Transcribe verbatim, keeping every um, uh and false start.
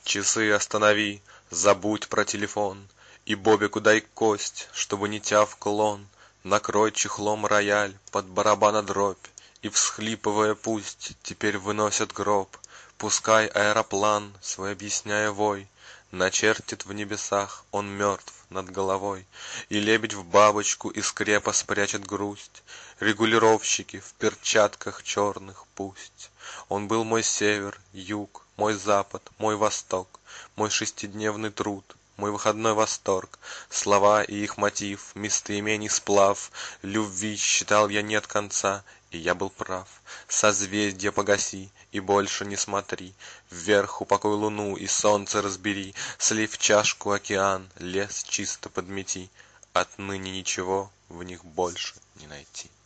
Часы останови, забудь про телефон, И Бобику дай кость, чтобы не тявкал он. Накрой чехлом рояль под барабана дробь, И, всхлипывая, пусть теперь выносят гроб. Пускай аэроплан, свой объясняя вой, Начертит в небесах, он мертв над головой, И лебедь в бабочку из скрепа спрячет грусть. Регулировщики в перчатках черных пусть. Он был мой север, юг, мой запад, мой восток, Мой шестидневный труд, мой выходной восторг. Слова и их мотив, местоимений сплав, Любви считал я нет конца, и я был прав. Созвездья погаси и больше не смотри, Вверх упокой луну и солнце разбери, Слив в чашку океан, лес чисто подмети, Отныне ничего в них больше не найти.